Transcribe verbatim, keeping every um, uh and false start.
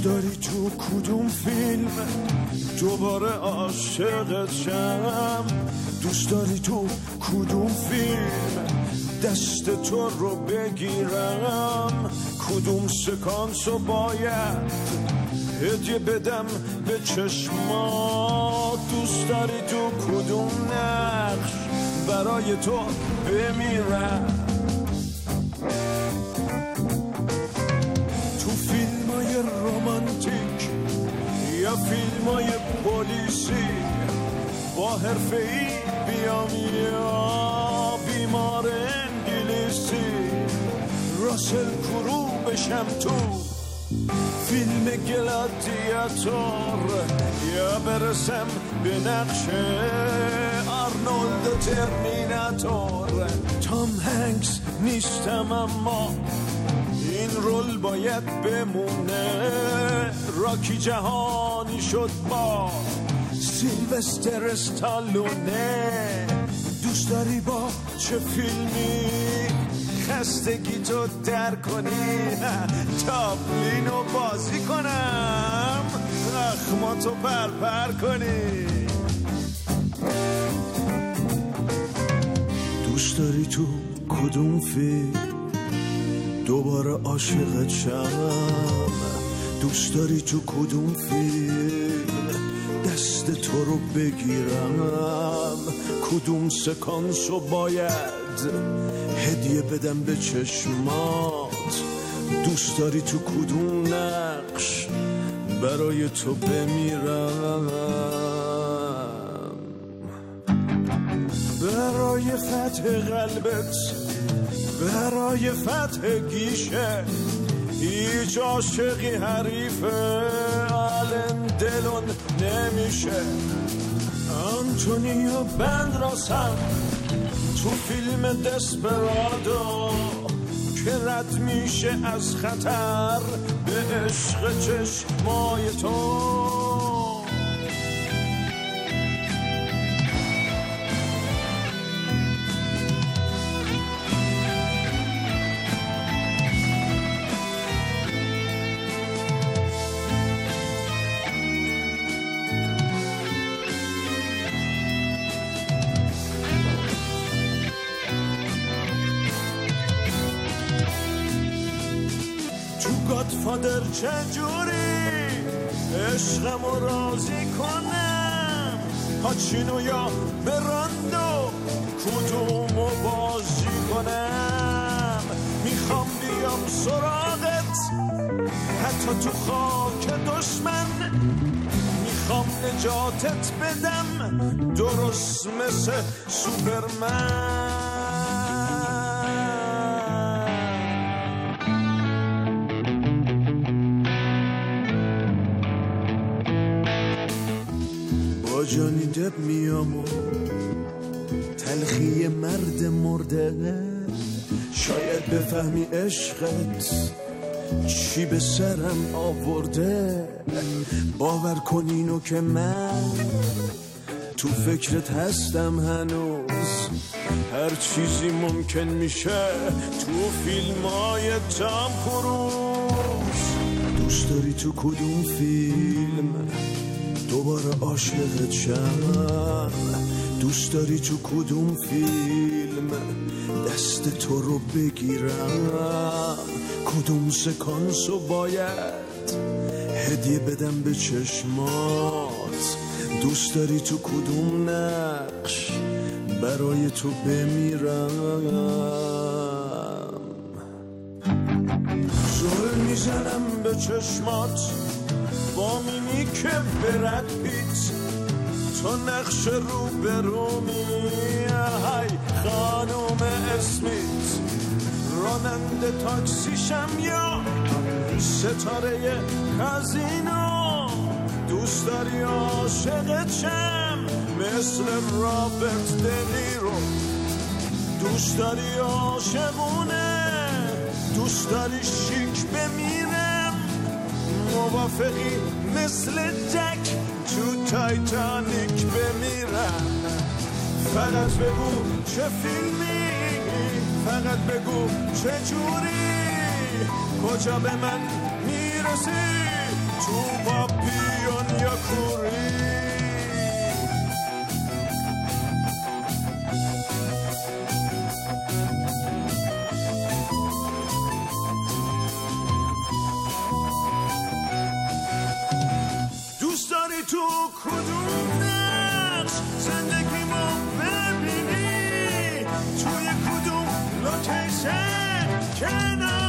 دوست داری تو کدوم فیلم دوباره عاشقت شم؟ دوست داری تو کدوم فیلم دست تو رو بگیرم؟ کدوم سکانس رو باید هدیه بدم به چشمات؟ دوست داری تو کدوم نقش برای تو بمیرم؟ تو فیلمای رومانتیک یا فیلمای پلیسی با حرفه‌ای بیام یا بیمار انگلیسی راسل کرو بشم تو فیلم گلادیاتور یا برسم به نقش آرنولد ترمیناتور؟ تام هنگس نیستم اما این رول باید بمونه. راکی جهانی شد با سیلوستر استالونه. دوست داری با چه فیلمی خستگی تو در کنی؟ تابلینو بازی کنم اخماتو پرپر کنی؟ دوست داری تو کدوم فیلم دوباره عاشقت شم؟ دوست داری تو کدوم فیلم دست تو رو بگیرم؟ کدوم سکانسو باید هدیه بدم به چشمات؟ دوست داری تو کدوم نقش برای تو بمیرم؟ برای فتح قلبت، برای فتح گیشه، هیچ عاشقی حریف آلن دلون نمیشه. آنتونیو بندراسم تو فیلم دسپرادو که رد میشه از خطر به عشق چشمای تو. گادفادر چجوری عشقمو راضی کنم؟ پاچینو یا براندو کدومو بازی کنم؟ میخوام بیام سراغت حتی تو خاک دشمن، میخوام نجاتت بدم درست مثل سوپرمن. جانی دب میام و تلخی مرد مرده، شاید بفهمی عشقت چی به سرم آورده. باور کن اینو که من تو فکرت هستم هنوز، هر چیزی ممکن میشه تو فیلمای تام کروز. دوست داری تو کدوم فیلم دوباره عاشقت شم؟ دوست داری تو کدوم فیلم دست تو رو بگیرم؟ کدوم سکانسو باید هدیه بدم به چشمات؟ دوست داری تو کدوم نقش برای تو بمیرم؟ زل میزنم به چشمات با میمیک برد پیت، تو نقش رو برومی های خانوم اسمیت. راننده تاکسیشم یا ستاره کازینو؟ دوست داری عاشقت شم مثل رابرت دنیرو؟ دوست داری عاشقونه؟ دوست داری شیک بمیرم؟ موافقی مثل جک تو تایتانیک بمیرم؟ فقط بگو چه فیلمی، فقط بگو چه جوری، کجا به من میرسی تو پاپیون یا کوری. دوست داری تو کدوم نقش زندگی ما ببینی؟ توی کدوم لوکیشن کنار